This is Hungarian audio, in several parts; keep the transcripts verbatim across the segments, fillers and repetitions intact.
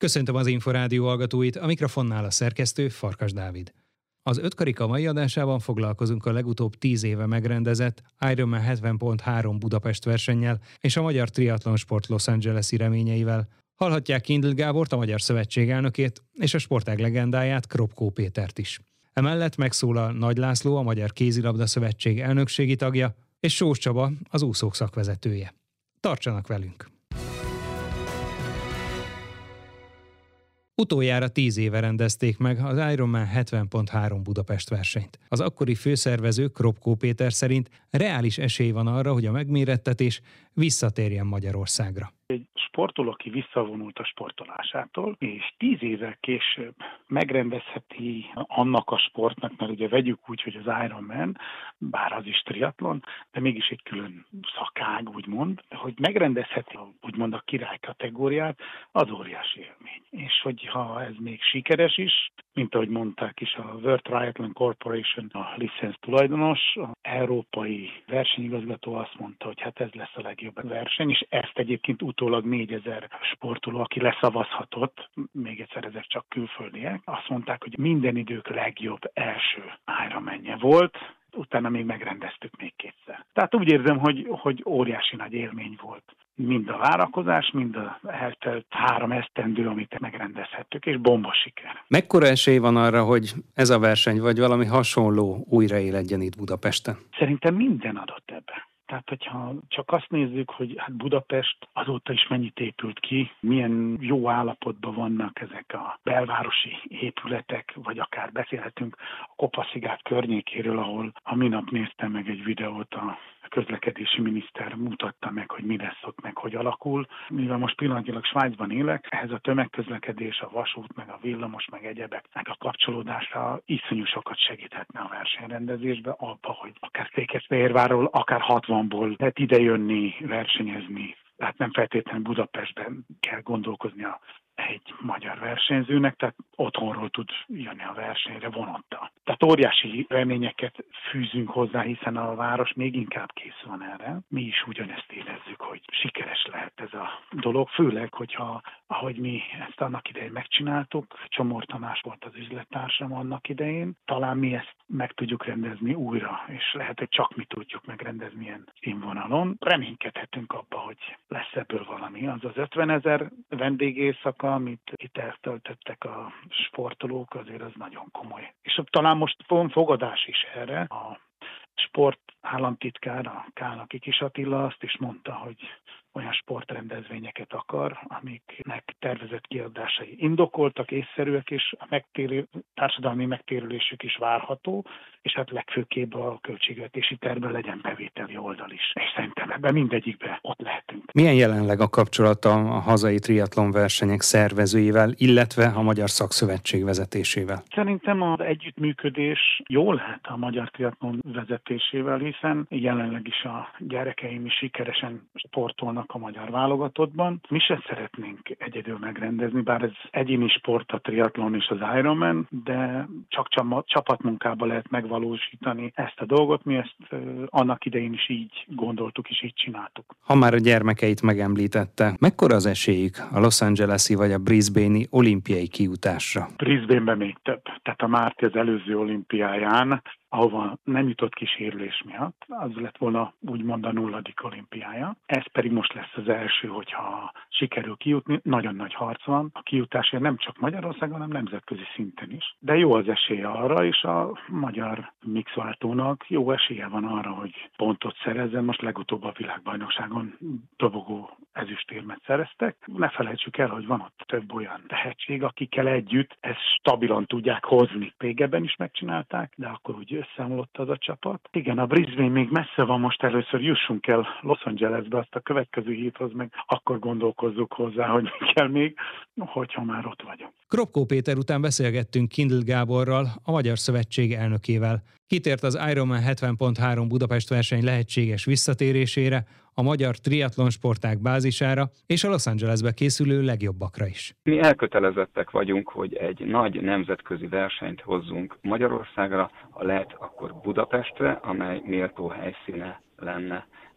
Köszöntöm az Inforádió hallgatóit, a mikrofonnál a szerkesztő Farkas Dávid. Az ötkarika mai adásában foglalkozunk a legutóbb tíz éve megrendezett Ironman hetven pont három Budapest versennyel és a magyar triatlonsport Los Angeles-i reményeivel. Hallhatják Kindl Gábort, a Magyar Szövetség elnökét, és a sportág legendáját, Kropkó Pétert is. Emellett megszólal Nagy László, a Magyar Kézilabda Szövetség elnökségi tagja, és Sós Csaba, az úszók szakvezetője. Tartsanak velünk! Utoljára tíz éve rendezték meg az Ironman hetven pont három Budapest versenyt. Az akkori főszervező, Kropkó Péter szerint reális esély van arra, hogy a megmérettetés visszatérjen Magyarországra. Egy sportoló, aki visszavonult a sportolásától, és tíz évvel később megrendezheti annak a sportnak, mert ugye vegyük úgy, hogy az Ironman, bár az is triatlon, de mégis egy külön szakág, úgymond, hogy megrendezheti úgymond a király kategóriát, az óriási élmény. És hogyha ez még sikeres is, mint ahogy mondták is, a World Triathlon Corporation, a licenc tulajdonos, az európai versenyigazgató azt mondta, hogy hát ez lesz a legjobb verseny, és ezt egyébként utólag négyezer sportoló, aki leszavazhatott, még egyszer ezek csak külföldiek, azt mondták, hogy minden idők legjobb első Ironmanje volt, utána még megrendeztük még kétszer. Tehát úgy érzem, hogy, hogy óriási nagy élmény volt. Mind a várakozás, mind a eltelt három esztendő, amit megrendezhettük, és bomba siker. Mekkora esély van arra, hogy ez a verseny, vagy valami hasonló újraéledjen itt Budapesten? Szerintem minden adott ebbe. Tehát, hogyha csak azt nézzük, hogy hát Budapest azóta is mennyit épült ki, milyen jó állapotban vannak ezek a belvárosi épületek, vagy akár beszélhetünk a Kopaszigát környékéről, ahol a minap néztem meg egy videót, a közlekedési miniszter mutatta meg, hogy mi lesz ott, meg hogy alakul. Mivel most pillanatilag Svájcban élek, ehhez a tömegközlekedés, a vasút, meg a villamos, meg egyebek, meg a kapcsolódásra iszonyú sokat segíthetne a versenyrendezésbe, abba, hogy akár Székesfehérvárról, akár hatvanból lehet idejönni, versenyezni. Tehát nem feltétlenül Budapestben kell gondolkoznia egy magyar versenyzőnek, tehát otthonról tud jönni a versenyre vonattal. Tehát óriási reményeket fűzünk hozzá, hiszen a város még inkább kész van erre. Mi is ugyanezt érezzük, hogy sikeres lehet ez a dolog, főleg, hogyha ahogy mi ezt annak idején megcsináltuk, Csomor Tamás volt az üzlettársam annak idején, talán mi ezt meg tudjuk rendezni újra, és lehet, hogy csak mi tudjuk megrendezni ilyen színvonalon. Reménykedhetünk abba, hogy lesz ebből valami. Az az ötvenezer vendégészaka, amit itt eltöltöttek a sportolók, azért az nagyon komoly. És talán most van fogadás is erre. A sport államtitkár, a Kálnoki Kis Attila azt is mondta, hogy olyan sportrendezvényeket akar, amiknek tervezett kiadásai indokoltak, észszerűek, és a megtérő, társadalmi megtérülésük is várható, és hát legfőképp a költségvetési tervben legyen bevételi oldal is. És szerintem ebben mindegyikben ott lehetünk. Milyen jelenleg a kapcsolata a hazai triatlon versenyek szervezőivel, illetve a Magyar Szakszövetség vezetésével? Szerintem az együttműködés jó lehet a Magyar Triatlon vezetésével, hiszen jelenleg is a gyerekeim is sikeresen sportolnak a magyar válogatottban. Mi se szeretnénk egyedül megrendezni, bár ez egyéni sport, a triatlon és az Ironman, de csak csapatmunkában lehet megvalósítani ezt a dolgot. Mi ezt annak idején is így gondoltuk, és így csináltuk. Ha már a gyermekeit megemlítette, mekkora az esélyük a Los Angeles-i vagy a Brisbane-i olimpiai kijutásra? Brisbane-ben még több. Tehát a Márti az előző olimpiáján, ahova nem jutott ki sérülés miatt, az lett volna úgymond a nulladik olimpiája. Ez pedig most lesz az első, hogyha sikerül kijutni. Nagyon nagy harc van. A kijutásért nem csak Magyarországon, hanem nemzetközi szinten is. De jó az esélye arra, és a magyar mixváltónak jó esélye van arra, hogy pontot szerezzen. Most legutóbb a világbajnokságon dobogó ezüstérmet szereztek. Ne felejtsük el, hogy van ott több olyan tehetség, akikkel együtt ezt stabilan tudják hozni. Régebben is megcsinálták, de akkor úgy összeomlott az a csapat. Igen, a Brisbane még messze van, most először jussunk el Los Angelesbe, azt a következő héthoz meg akkor gondolkozzuk hozzá, hogy mi kell még, hogyha már ott vagyunk. Kropkó Péter után beszélgettünk Kindl Gáborral, a Magyar Szövetség elnökével. Kitért az Ironman hetven pont három Budapest verseny lehetséges visszatérésére, a magyar triatlon sportág bázisára és a Los Angelesbe készülő legjobbakra is. Mi elkötelezettek vagyunk, hogy egy nagy nemzetközi versenyt hozzunk Magyarországra, ha lehet, akkor Budapestre, amely méltó helyszíne lenne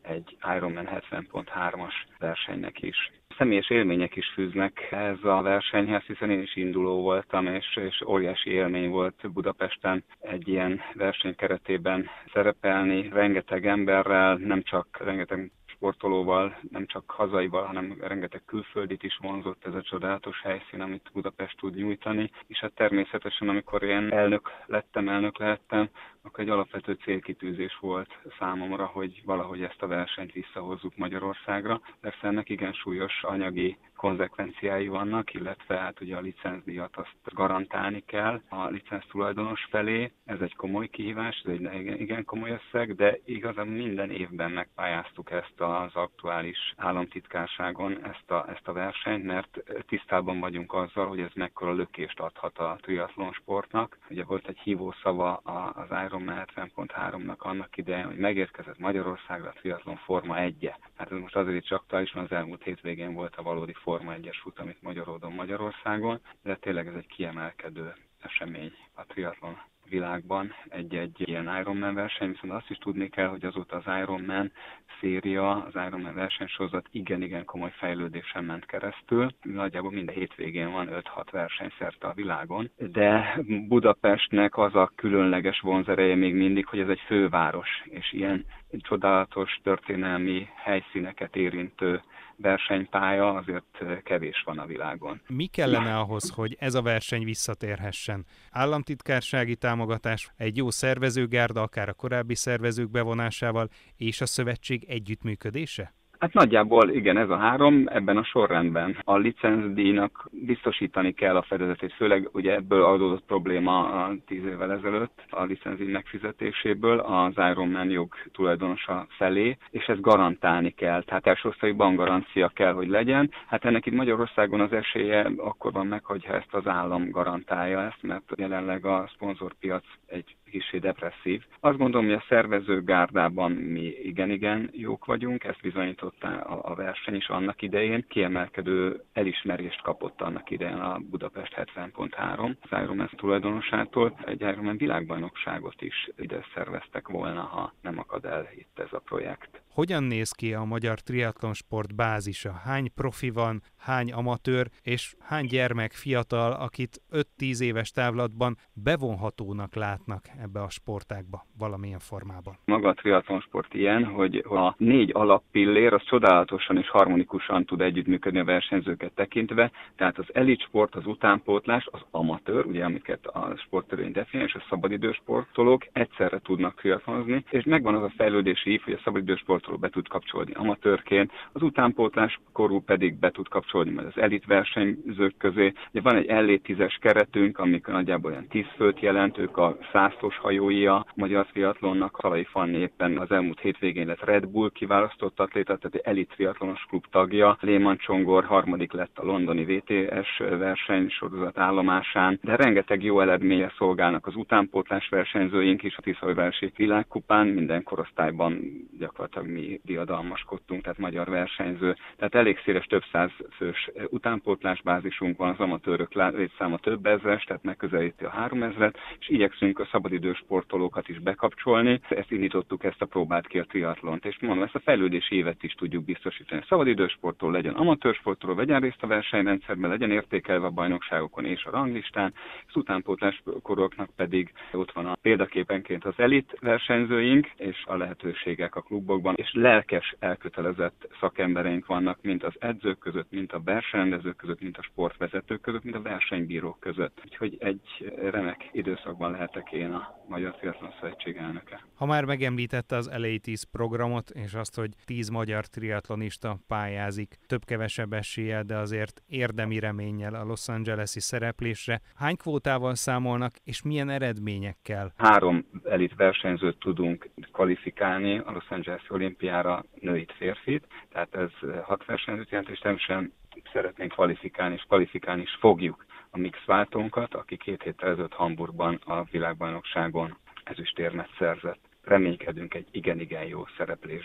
egy Ironman hetven pont hármas versenynek is. Személyes élmények is fűznek ez a versenyhez, hiszen én is induló voltam, és, és óriási élmény volt Budapesten egy ilyen verseny keretében szerepelni, rengeteg emberrel, nem csak rengeteg sportolóval, nem csak hazaival, hanem rengeteg külföldit is vonzott ez a csodálatos helyszín, amit Budapest tud nyújtani. És hát természetesen, amikor én elnök lettem, elnök lehettem, akkor egy alapvető célkitűzés volt számomra, hogy valahogy ezt a versenyt visszahozzuk Magyarországra. Persze ennek igen súlyos anyagi konzekvenciái vannak, illetve hát ugye a licencdíjat azt garantálni kell a licenc tulajdonos felé. Ez egy komoly kihívás, ez egy igen komoly összeg, de igazán minden évben megpályáztuk ezt az aktuális államtitkárságon, ezt a, ezt a versenyt, mert tisztában vagyunk azzal, hogy ez mekkora lökést adhat a triatlon sportnak. Ugye volt egy hívószava az Ironman hetven pont háromnak annak idején, hogy megérkezett Magyarországra a triatlon Forma egye. Hát ez most azért is aktuális, mert az elmúlt hétvégén volt a valódi Forma egyes futam itt Magyaródon, Magyarországon, de tényleg ez egy kiemelkedő esemény a triatlon világban, egy-egy ilyen Ironman verseny, viszont azt is tudni kell, hogy azóta az Ironman széria, az Ironman versenysorozat igen-igen komoly fejlődésen ment keresztül. Nagyjából minden hétvégén van öt-hat verseny szerte a világon, de Budapestnek az a különleges vonzereje még mindig, hogy ez egy főváros, és ilyen csodálatos történelmi helyszíneket érintő versenypálya azért kevés van a világon. Mi kellene ahhoz, hogy ez a verseny visszatérhessen? Államtitkársági támogatás, egy jó szervezőgárda, akár a korábbi szervezők bevonásával, és a szövetség együttműködése? Hát nagyjából igen, ez a három, ebben a sorrendben. A licencdíjnak biztosítani kell a fedezetét, főleg ugye ebből adódott probléma a tíz évvel ezelőtt a licencdíj megfizetéséből az Ironman jog tulajdonosa felé, és ezt garantálni kell, tehát elsősorban garancia kell, hogy legyen. Hát ennek itt Magyarországon az esélye akkor van meg, hogyha ezt az állam garantálja ezt, mert jelenleg a szponzorpiac egy kissé depresszív. Azt gondolom, hogy a szervezőgárdában mi igen-igen jók vagyunk, ezt bizonyította a verseny is annak idején. Kiemelkedő elismerést kapott annak idején a Budapest hetven pont három az Ironman tulajdonosától. Egy Ironman világbajnokságot is ide szerveztek volna, ha nem akad el itt ez a projekt. Hogyan néz ki a magyar triatlonsport bázisa? Hány profi van, hány amatőr, és hány gyermek, fiatal, akit öt-tíz éves távlatban bevonhatónak látnak ebbe a sportágba valamilyen formában? Maga a triatlonsport ilyen, hogy a négy alappillér az csodálatosan és harmonikusan tud együttműködni a versenyzőket tekintve, tehát az elitsport, az utánpótlás, az amatőr, ugye amiket a sporttörvény definiál, és a szabadidős sportolók egyszerre tudnak triatlonozni, és megvan az a fejlődési ív, hogy a szabadidős sportoló be tud kapcsolni amatőrként, az utánpótlás korú pedig be tud kapcsolni majd az elit versenyzők közé. Ugye van egy el é tízes keretünk, amik nagyjából olyan tíz főt jelent, ők a zászlós hajói a magyar triatlonnak. Szalai Fanni éppen az elmúlt hétvégén lett Red Bull kiválasztott atléta, tehát egy elit triatlonos klub tagja. Léman Csongor harmadik lett a londoni vé té es versenysorozat állomásán, de rengeteg jó eredménye szolgálnak az utánpótlás versenyzőink is a Tiszaújvárosi világkupán, minden korosztályban gyakorlatilag mi diadalmaskodtunk, tehát magyar versenyző. Tehát elég széles, több száz fős utánpótlásbázisunk van, az amatőrök létszáma több ezres, tehát megközelíti a háromezret, és igyekszünk a szabadidős sportolókat is bekapcsolni. Ezt indítottuk, ezt a próbát ki a triatlont, és mondom, ezt a fejlődési évet is tudjuk biztosítani. A szabadidős sportoló legyen amatőr sportoló, vegyen részt a versenyrendszerben, legyen értékelve a bajnokságokon és a ranglistán, az utánpótláskoroknak pedig ott van a példaképenként az elit versenyzőink, és a lehetőségek a klubokban, és lelkes, elkötelezett szakembereink vannak, mint az edzők között, mint a versenyrendezők között, mint a sportvezetők között, mint a versenybírók között. Úgyhogy egy remek időszakban lehetek én a Magyar Triatlon Szövetség elnöke. Ha már megemlítette az el á tíz programot, és azt, hogy tíz magyar triatlonista pályázik, több-kevesebb eséllyel, de azért érdemi reménnyel a Los Angeles-i szereplésre, hány kvótával számolnak, és milyen eredményekkel? Három elit versenyzőt tudunk kvalifikálni a Los Angeles-i olimpiára, nőit, férfit, tehát ez hat versenyzőt jelent, és természetesen szeretnénk kvalifikálni, és kvalifikálni is fogjuk a mix váltónkat, aki két héttel ezelőtt Hamburgban a világbajnokságon ezüstérmet szerzett. Reménykedünk egy igen-igen jó szereplésben.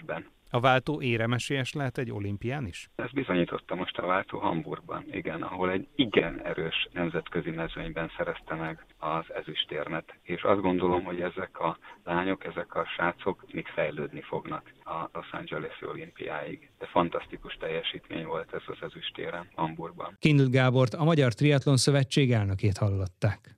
A váltó éremesélyes lehet egy olimpián is? Ez bizonyította most a váltó Hamburgban, igen, ahol egy igen erős nemzetközi mezőnyben szerezte meg az ezüstérmet. És azt gondolom, hogy ezek a lányok, ezek a srácok még fejlődni fognak a Los Angeles-i olimpiáig. De fantasztikus teljesítmény volt ez az ezüstéren Hamburgban. Kindl Gábort, a Magyar Triatlon Szövetség elnökét hallották.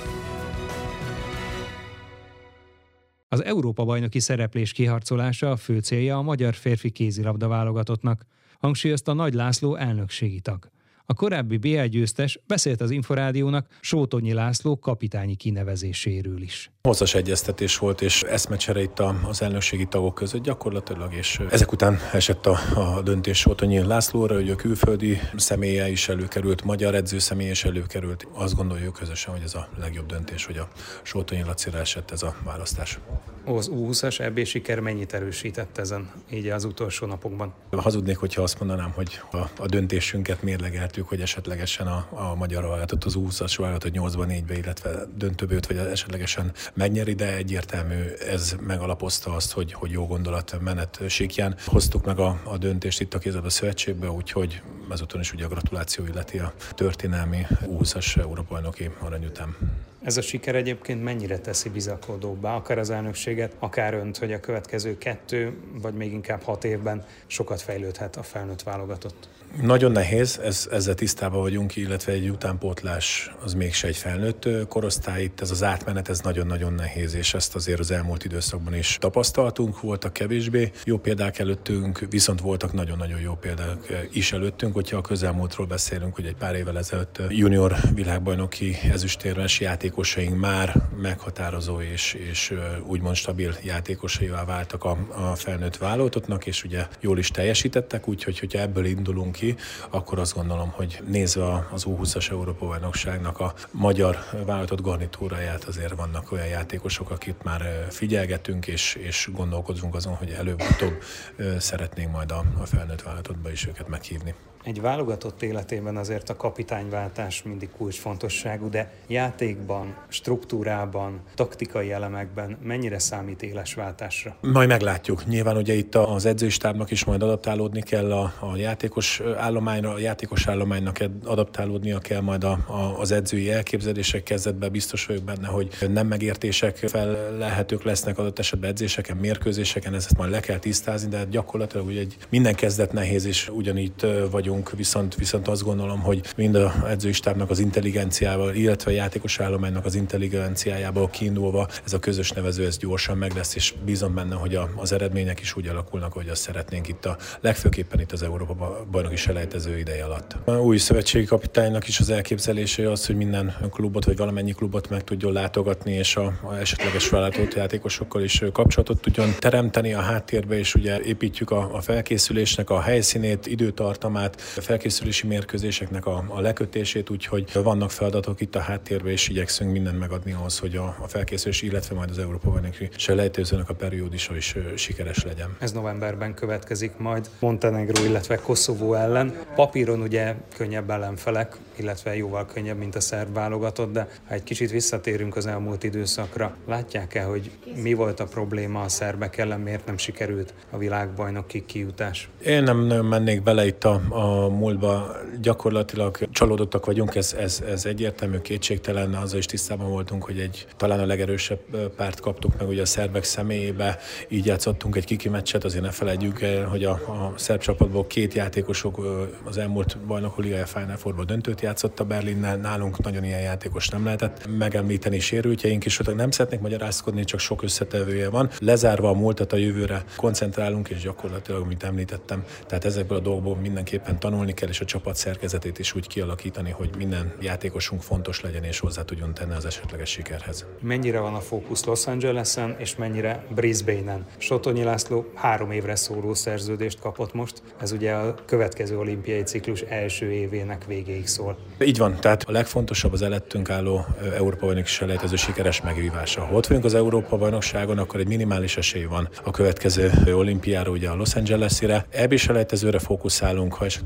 Az Európa-bajnoki szereplés kiharcolása a fő célja a magyar férfi kézilabda válogatottnak, hangsúlyozta Nagy László elnökségi tag. A korábbi bé egy győztes beszélt az Inforádiónak Sótonyi László kapitányi kinevezéséről is. Hosszas egyeztetés volt, és eszmecsere itt az elnökségi tagok között gyakorlatilag, és ezek után esett a, a döntés Sótonyi Lászlóra, hogy a külföldi személye is előkerült, magyar edző személye is előkerült. Azt gondoljuk közösen, hogy ez a legjobb döntés, hogy a Sótonyi Lacira esett ez a választás. Az U húszas é bé siker mennyit erősített ezen, így az utolsó napokban? Hazudnék, hogyha azt mondanám, hogy a, a döntésünket mérlegeltük, hogy esetlegesen a, a magyar válogatott az U húszas válogatott nyolcban négybe, illetve döntőbe jut, vagy esetlegesen megnyeri, de egyértelmű, ez megalapozta azt, hogy, hogy jó gondolat menet síkján. Hoztuk meg a, a döntést itt a Kézilabda Szövetségbe, úgyhogy ezúton is ugye a gratuláció illeti a történelmi U húszas Európa-bajnoki arany után. Ez a siker egyébként mennyire teszi bizakodóbbá, akár az elnökséget, akár önt, hogy a következő kettő, vagy még inkább hat évben sokat fejlődhet a felnőtt válogatott? Nagyon nehéz, ez, ezzel tisztában vagyunk, illetve egy utánpótlás az mégse egy felnőtt korosztály, itt ez az átmenet, ez nagyon-nagyon nehéz, és ezt azért az elmúlt időszakban is tapasztaltunk, voltak kevésbé jó példák előttünk, viszont voltak nagyon-nagyon jó példák is előttünk, hogyha a közelmúltról beszélünk, hogy egy pár évvel ezelőtt junior világbajnoki ezüstérmes játékosaink már meghatározó és, és úgymond stabil játékosaivá váltak a, a felnőtt válogatottnak, és ugye jól is teljesítettek, úgyhogy hogyha ebből indulunk ki, akkor azt gondolom, hogy nézve az U húszas Európa-bajnokságnak a magyar válogatott garnitúráját, azért vannak olyan játékosok, akit már figyelgetünk, és, és gondolkozunk azon, hogy előbb-utóbb szeretnénk majd a, a felnőtt válogatottba is őket meghívni. Egy válogatott életében azért a kapitányváltás mindig kulcsfontosságú, de játékban, struktúrában, taktikai elemekben mennyire számít éles váltásra? Majd meglátjuk. Nyilván ugye itt az edzőstábnak is majd adaptálódni kell a, a játékos állományra, a játékos állománynak adaptálódnia kell majd a, a, az edzői elképzelések kezdetben. Biztos vagyok benne, hogy nem megértések felelhetők lesznek adott esetben edzéseken, mérkőzéseken, ezt majd le kell tisztázni, de gyakorlatilag ugye egy minden kezdet nehéz, és ugyanígy vagyunk. Viszont, viszont azt gondolom, hogy mind az edzői stábnak az intelligenciával, illetve a játékos állománynak az intelligenciájából kiindulva ez a közös nevező, ez gyorsan meg lesz, és bízom benne, hogy a, az eredmények is úgy alakulnak, hogy azt szeretnénk itt a legfőképpen itt az Európa-bajnoki selejtező ideje alatt. A új szövetségi kapitánynak is az elképzelése az, hogy minden klubot vagy valamennyi klubot meg tudjon látogatni, és a, a esetleges vállalatot játékosokkal is kapcsolatot tudjon teremteni a háttérbe, és ugye építjük a, a felkészülésnek a helyszínét, időtartamát, a felkészülési mérkőzéseknek a, a lekötését, úgyhogy vannak feladatok itt a háttérben, és igyekszünk mindent megadni ahhoz, hogy a, a felkészülés, illetve majd az Európa-bajnoki selejtezőnek a periódusa is sikeres legyen. Ez novemberben következik majd Montenegró, illetve Koszovó ellen. Papíron ugye könnyebb ellenfelek, illetve jóval könnyebb, mint a szerb válogatott, de ha egy kicsit visszatérünk az elmúlt időszakra, látják-e, hogy mi volt a probléma a szerbek ellen, miért nem sikerült a világbajnoki kijutás? Én nem nagyon mennék bele itt a, a múltba, gyakorlatilag csalódottak vagyunk, ez, ez, ez egyértelmű, kétségtelen, azzal is tisztában voltunk, hogy egy talán a legerősebb párt kaptuk meg ugye a szerbek személyébe, így játszottunk egy kiki meccset, azért ne felejtjük el, hogy a, a szerb csapatból két játékosok az elmúlt bajnokok ligája Final Fourban döntőt játszott a Berlinnel, nálunk nagyon ilyen játékos nem lehetett megemlíteni, sérültjeink is voltak, nem szeretnék magyarázkodni, csak sok összetevője van. Lezárva a múltat, a jövőre koncentrálunk, és gyakorlatilag, mint említettem, tehát ezekből a dolgokból mindenképpen tanulni kell, és a csapat szerkezetét is úgy kialakítani, hogy minden játékosunk fontos legyen, és hozzá tudjon tenni az esetleges sikerhez. Mennyire van a fókusz Los Angelesen, és mennyire Brisbane-en? Sótonyi László három évre szóló szerződést kapott most, ez ugye a következő olimpiai ciklus első évének végéig szól. Így van, tehát a legfontosabb az előttünk álló Európa-bajnoki selejtező sikeres megvívása. Ha ott vagyunk az Európa-bajnokságon, akkor egy minimális esély van a következő olimpiára, ugye a Los Angeles-ire. É bé selejtezőre fókuszálunk, ha esetleg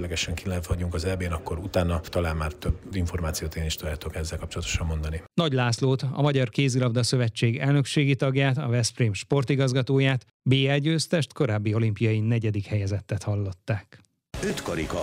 esetlegesen kilent vagyunk az é bén, akkor utána talán már több információt én is tudjátok ezzel kapcsolatosan mondani. Nagy Lászlót, a Magyar Kézilabda Szövetség elnökségi tagját, a Veszprém sportigazgatóját, bé egy győztest, korábbi olimpiai negyedik helyezettet hallották. Ötkarika.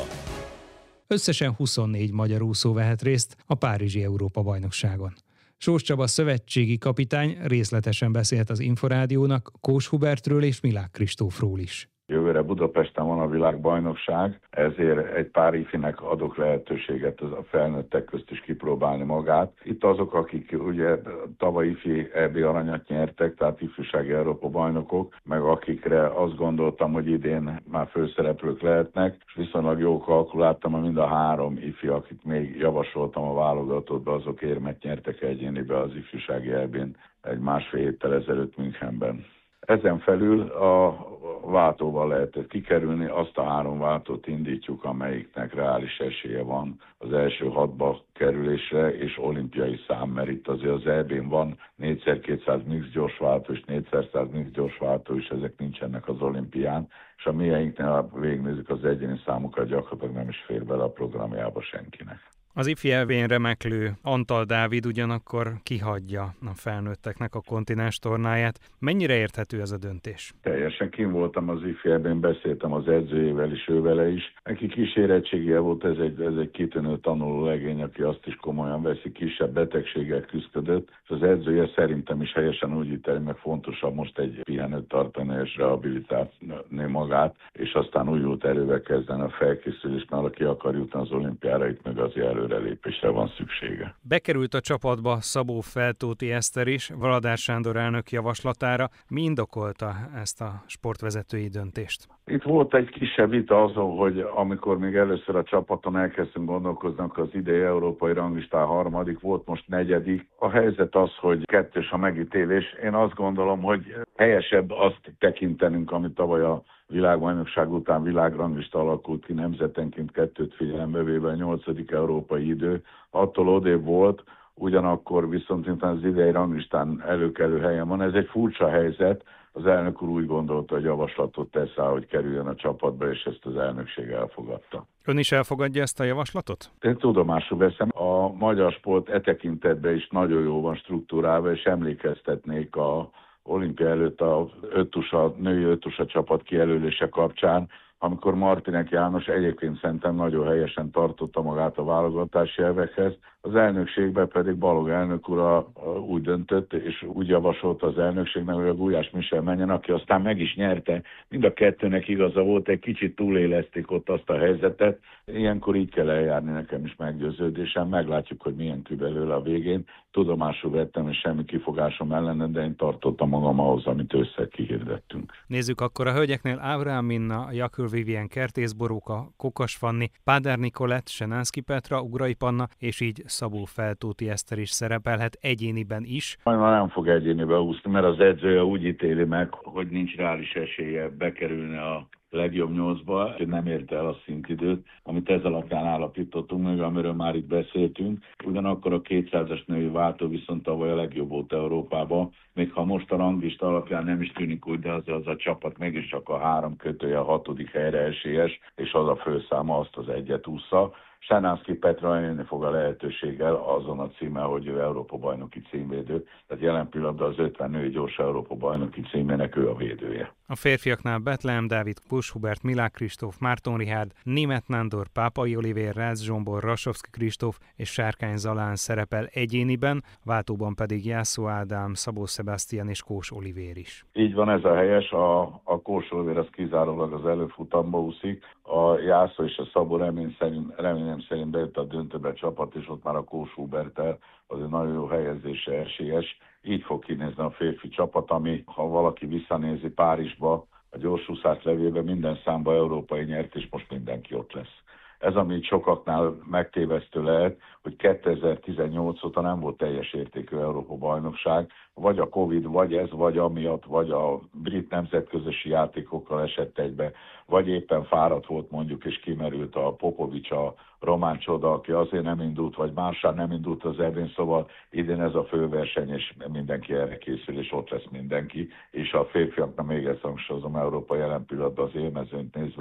Összesen huszonnégy magyar úszó vehet részt a Párizsi Európa-bajnokságon. Sós Csaba szövetségi kapitány részletesen beszélt az Inforádiónak Kós Hubertről és Milák Kristófról is. Jövőre Budapesten van a világbajnokság, ezért egy pár ifinek adok lehetőséget a felnőttek közt is kipróbálni magát. Itt azok, akik ugye tavaly ifi é bé aranyat nyertek, tehát ifjúsági Európa bajnokok, meg akikre azt gondoltam, hogy idén már főszereplők lehetnek, és viszonylag jól kalkuláltam, hogy mind a három ifi, akit még javasoltam a válogatottba, azok érmet nyertek egyénibe az ifjúsági é bén egy másfél héttel ezelőtt Münchenben. Ezen felül a váltóval lehetett kikerülni, azt a három váltót indítjuk, amelyiknek reális esélye van az első hatba kerülésre, és olimpiai szám, mert itt azért az é bén van négyszer-kétszáz mix gyors váltó és négyszer-száz mix gyors váltó, és ezek nincsenek az olimpián, és a mieinknél, ha végignézzük az egyéni számokat, gyakorlatilag nem is fér bele a programjába senkinek. Az ifi é bén remeklő Antal Dávid ugyanakkor kihagyja a felnőtteknek a kontinens tornáját. Mennyire érthető ez a döntés? Teljesen kín voltam az ifi é bén, beszéltem az edzőjével is, ővele is. Neki kis érettségie volt, ez egy, ez egy kitűnő tanuló legény, aki azt is komolyan veszi, kisebb betegséggel küzdött, és az edzője szerintem is helyesen úgy ítéli, meg fontosabb most egy pihenőt tartani és rehabilitálni magát, és aztán újult erővel kezdeni a felkészülést, mert aki akar jutni az olimpiára, itt meg azért előrelépésre van szüksége. Bekerült a csapatba Szabó Feltóti Eszter is, Valadár Sándor elnök javaslatára. Mi indokolta ezt a sportvezetői döntést? Itt volt egy kisebb vita azon, hogy amikor még először a csapaton elkezdtünk gondolkozni, akkor az idei európai ranglistán harmadik volt, most negyedik. A helyzet az, hogy kettős a megítélés. Én azt gondolom, hogy helyesebb azt tekintenünk, amit tavaly a világbajnokság után világranglista alakult ki, nemzetenként kettőt figyelembe véve, a nyolcadik európai idő. Attól odébb volt, ugyanakkor viszont az idei ranglistán előkelő helyen van. Ez egy furcsa helyzet. Az elnök úr úgy gondolta, hogy javaslatot tesz rá, hogy kerüljön a csapatba, és ezt az elnökség elfogadta. Ön is elfogadja ezt a javaslatot? Én tudomásul veszem. A magyar sport e tekintetben is nagyon jó van struktúrálva, és emlékeztetnék a olimpia előtt a öttusa, női öttusa csapat kijelölése kapcsán, amikor Martinek János egyébként szerintem nagyon helyesen tartotta magát a válogatási elvekhez, az elnökségben pedig Balog elnök úr a, a, úgy döntött, és úgy javasolta az elnökségnek, hogy a Gulyás Michel menjen, aki aztán meg is nyerte. Mind a kettőnek igaza volt, egy kicsit túlélezték ott azt a helyzetet. Ilyenkor így kell eljárni, nekem is meggyőződésem. Meglátjuk, hogy milyen kül belőle a végén. Tudomásul vettem, és semmi kifogásom ellen, de én tartottam magam ahhoz, amit össze kihirdettünk. Nézzük akkor a hölgyeknél: Ábrám Minna, Jakül Vivien, Kertész Boróka, Kokas Fanni, Páder Nikolett, Senánszky Petra, Ugrai Panna, és így Szabó Feltóti Eszter is szerepelhet egyéniben is. Majd már nem fog egyénibe úszni, mert az edzője úgy ítéli meg, hogy nincs reális esélye bekerülni a legjobb nyolcba, hogy nem érte el a szintidőt, amit ez alapján állapítottunk meg, amiről már itt beszéltünk. Ugyanakkor a kétszázas női váltó viszont tavaly a legjobb volt Európában, még ha most a ranglista alapján nem is tűnik úgy, de az, az a csapat mégiscsak a három kötője a hatodik helyre esélyes, és az a főszáma azt az egyet ússza. Senánszky Petra élni fog a lehetőséggel azon a címmel, hogy ő Európa-bajnoki címvédő, tehát jelen pillanatban az ötven női gyors Európa-bajnoki címének ő a védője. A férfiaknál Betlehem Dávid, Kós Hubert, Milák Kristóf, Márton Richárd, Németh Nándor, Pápai Olivér, Rácz Zsombor, Rasovszky Kristóf és Sárkány Zalán szerepel egyéniben, váltóban pedig Jászó Ádám, Szabó Sebastian és Kós Olivér is. Így van, ez a helyes, a, a Kós Olivér az kizárólag az előfutamba úszik, a Jászó és a Szabó remény szerint, reményem szerint bejött a döntőbe csapat, és ott már a Kós Huberttel az egy nagyon jó helyezése esélyes. Így fog kinézni a férfi csapat, ami, ha valaki visszanézi Párizsba, a gyorsúszás levélben minden számba európai nyert, és most mindenki ott lesz. Ez, ami sokaknál megtévesztő lehet, hogy kétezer-tizennyolc óta nem volt teljes értékű Európa-bajnokság, vagy a Covid, vagy ez, vagy amiatt, vagy a brit nemzetközösi játékokkal esett egybe, vagy éppen fáradt volt mondjuk, és kimerült a Popovics, a román csoda, aki azért nem indult, vagy másár nem indult az é bén, szóval idén ez a főverseny, és mindenki erre készül, és ott lesz mindenki, és a férfiaknak még ezt hangsúlyozom, Európa jelen pillanatban az élmezőnyt nézve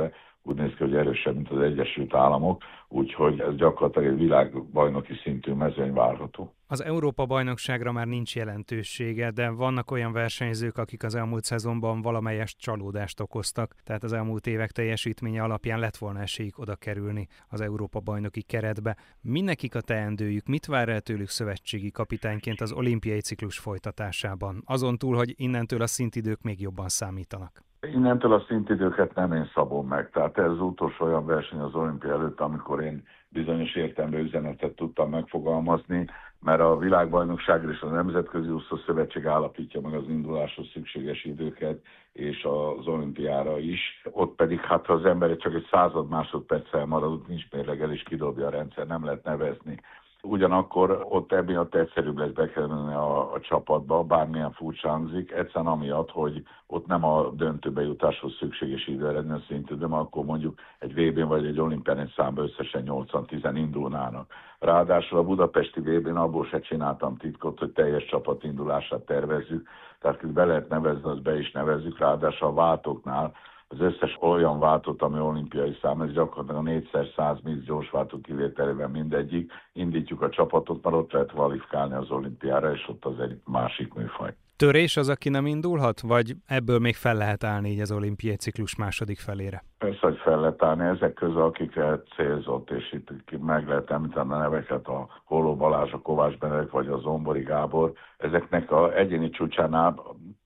úgy néz ki, hogy erősebb, mint az Egyesült Államok, úgyhogy ez gyakorlatilag egy világbajnoki szintű mezőny várható. Az Európa-bajnokságra már nincs jelentősége, de vannak olyan versenyzők, akik az elmúlt szezonban valamelyest csalódást okoztak, tehát az elmúlt évek teljesítménye alapján lett volna esélyük oda kerülni az Európa-bajnoki keretbe. Mindenkik a teendőjük, mit vár el tőlük szövetségi kapitányként az olimpiai ciklus folytatásában, azon túl, hogy innentől a szintidők még jobban számítanak? Innentől a szintidőket nem én szabom meg, tehát ez az utolsó olyan verseny az olimpia előtt, amikor én bizonyos értelmű üzenetet tudtam megfogalmazni, mert a világbajnokságra és a Nemzetközi Úszó Szövetség állapítja meg az induláshoz szükséges időket, és az olimpiára is. Ott pedig, hát ha az ember csak egy század másodperccel marad, nincs mérlegel és kidobja a rendszer, nem lehet nevezni. Ugyanakkor ott emiatt egyszerűbb lesz bekerülni a, a csapatba, bármilyen furcsa hangzik, egyszerűen amiatt, hogy ott nem a döntőbe jutáshoz szükséges időeredmény a szintidőm, akkor mondjuk egy vé bén vagy egy olimpián egy számba összesen nyolcvan-tízen indulnának. Ráadásul a budapesti vé bén abból se csináltam titkot, hogy teljes csapat indulását tervezzük, tehát be lehet nevezni, azt be is nevezzük, ráadásul a váltóknál az összes olyan váltót, ami olimpiai szám, ez gyakorlatilag a négyszer száz mix gyors váltó kivételével mindegyik, indítjuk a csapatot, mert ott lehet kvalifikálni az olimpiára, és ott az egy másik műfaj. Törés az, aki nem indulhat, vagy ebből még fel lehet állni így az olimpiai ciklus második felére? Persze, hogy fel lehet állni. Ezek közül, akikre célzott, és itt meg lehet említeni a neveket, a Holló Balázs, a Kovács Benedek, vagy a Zombori Gábor, ezeknek az egyéni csúcsánál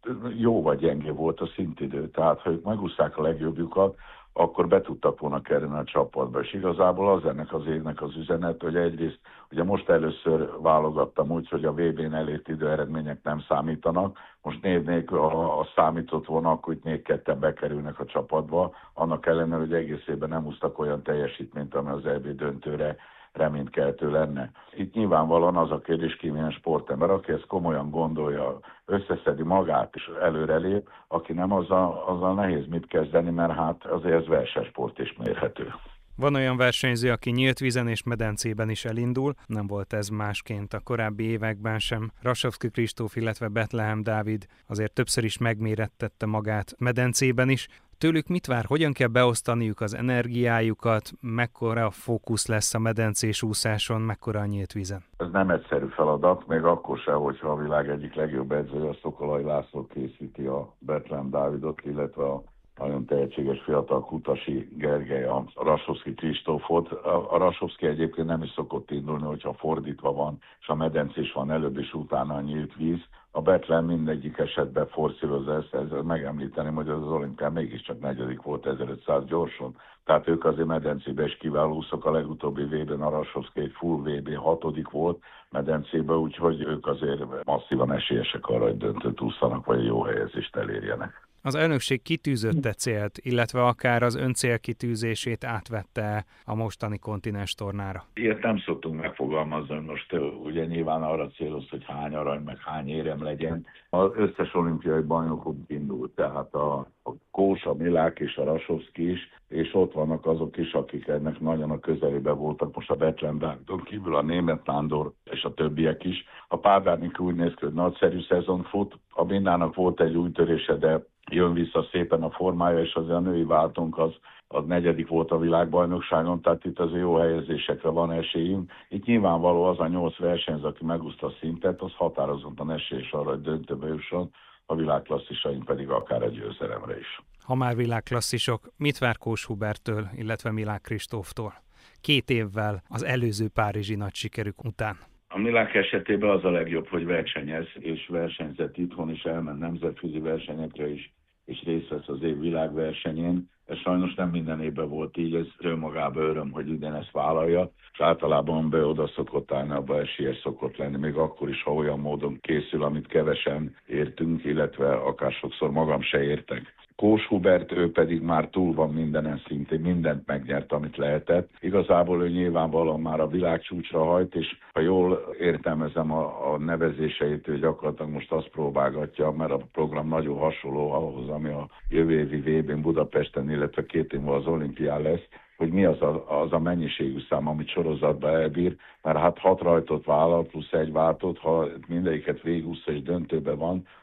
jó vagy gyengé volt a szintidő. Tehát, ha ők megúszták a legjobbjukat, akkor be tudtak volna kerülni a csapatba. És igazából az ennek az évnek az üzenet, hogy egyrészt, ugye most először válogattam úgy, hogy a vé bén elért időeredmények nem számítanak, most név nélkül, ha a számított volna, akkor itt még ketten bekerülnek a csapatba, annak ellenére, hogy egész évben nem úsztak olyan teljesítményt, ami az é bé döntőre reménykeltő lenne. Itt nyilvánvalóan az a kérdés, ki milyen sportember, aki ezt komolyan gondolja, összeszedi magát és előrelép, aki nem, azzal, azzal nehéz mit kezdeni, mert hát azért ez versenysport is mérhető. Van olyan versenyző, aki nyílt vízen és medencében is elindul, nem volt ez másként a korábbi években sem. Rasovszky Kristóf, illetve Bethlehem Dávid azért többször is megmérettette magát medencében is. Tőlük mit vár, hogyan kell beosztaniuk az energiájukat, mekkora fókusz lesz a medencés úszáson, mekkora a nyílt vízen? Ez nem egyszerű feladat, még akkor se, hogyha a világ egyik legjobb edzője, a Szokolai László készíti a Bethlehem Dávidot, illetve a nagyon tehetséges fiatal Kutasi Gergely, a Rasovszky Kristófot. A Rasovszky egyébként nem is szokott indulni, hogyha fordítva van, és a medencés van előbb és utána a nyílt víz. A Bethlehem mindegyik esetben forszírozza ezt, ezzel megemlíteném, hogy az olimpián mégiscsak negyedik volt ezerötszáz gyorson. Tehát ők azért medencébe is kiváló úszók, a legutóbbi vé bén a Rasovszky egy full vé bé hatodik volt medencébe, úgyhogy ők azért masszívan esélyesek arra, hogy döntőt ússzanak, vagy jó helyezést elérjenek. Az elnökség kitűzötte célt, illetve akár az ön célkitűzését átvette a mostani kontinens tornára? Ilyet nem szoktunk megfogalmazni, most ugye nyilván arra céloz, hogy hány arany, meg hány érem legyen. Az összes olimpiai bajnokok indult, tehát a, a Kós, a Milák és a Rasovszky is, és ott vannak azok is, akik ennek nagyon a közelében voltak. Most a Bethlehem Dávidon kívül a Németh Nándor és a többiek is. A Pádárnik úgy néz ki, hogy nagyszerű szezon fut. A Binnának volt egy új törése, de jön vissza szépen a formája, és azért a női váltónk az, az negyedik volt a világbajnokságon, tehát itt azért jó helyezésekre van esélyünk. Itt nyilvánvaló az a nyolc versenyző, aki megúszta a szintet, az határozottan esélyes arra, hogy döntőbe jusson, a világklasszisaink pedig akár a győzelemre is. Ha már világklasszisok, mit vár Kós Huberttől, illetve Milák Kristóftól? Két évvel az előző párizsi nagy sikerük után. A Milák esetében az a legjobb, hogy versenyez, és versenyzett itthon is, elment nemzetközi versenyekre is, és részt vesz az év világversenyén. Ez sajnos nem minden évben volt így, ez önmagában öröm, hogy idén ezt vállalja, és általában be oda szokott állni, abban esélyes szokott lenni, még akkor is, ha olyan módon készül, amit kevesen értünk, illetve akár sokszor magam se értek. Kós Hubert, ő pedig már túl van mindenen szintén, mindent megnyert, amit lehetett. Igazából ő nyilvánvalóan már a világcsúcsra hajt, és ha jól értelmezem a, a nevezéseit, ő gyakorlatilag most azt próbálgatja, mert a program nagyon hasonló ahhoz, ami a jövő évi vé bén Budapesten, illetve két év múlva az olimpián lesz, hogy mi az a, az a mennyiségű szám, amit sorozatba elbír, mert hát hat rajtot vállal, plusz egy váltót, ha mindegyiket végigúszta és döntőben van,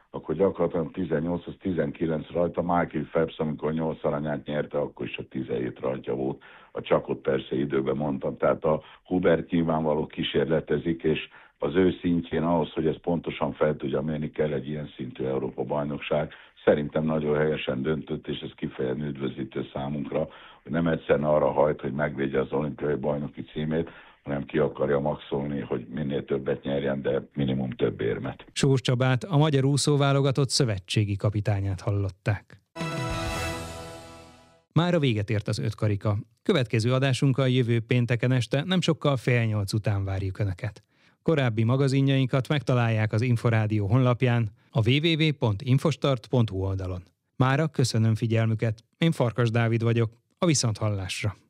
akkor gyakorlatilag tizennyolc az tizenkilenc rajta, Michael Phelps, amikor nyolc aranyát nyerte, akkor is a tizenhét rajta volt. A csakot persze időben mondtam, tehát a Hubert nyilvánvaló kísérletezik, és az ő szintjén ahhoz, hogy ezt pontosan fel tudja mérni, kell egy ilyen szintű Európa-bajnokság. Szerintem nagyon helyesen döntött, és ez kifejezetten üdvözítő számunkra, hogy nem egyszerűen arra hajt, hogy megvédje az olimpiai bajnoki címét, hanem ki akarja maxolni, hogy minél többet nyerjen, de minimum több érmet. Sós Csabát, a magyar úszóválogatott szövetségi kapitányát hallották. Mára véget ért az ötkarika. Következő adásunkkal jövő pénteken este nem sokkal fél nyolc után várjuk Önöket. Korábbi magazinjainkat megtalálják az Inforádió honlapján, a double-u double-u double-u pont infostart pont hu oldalon. Mára köszönöm figyelmüket, én Farkas Dávid vagyok, a viszonthallásra.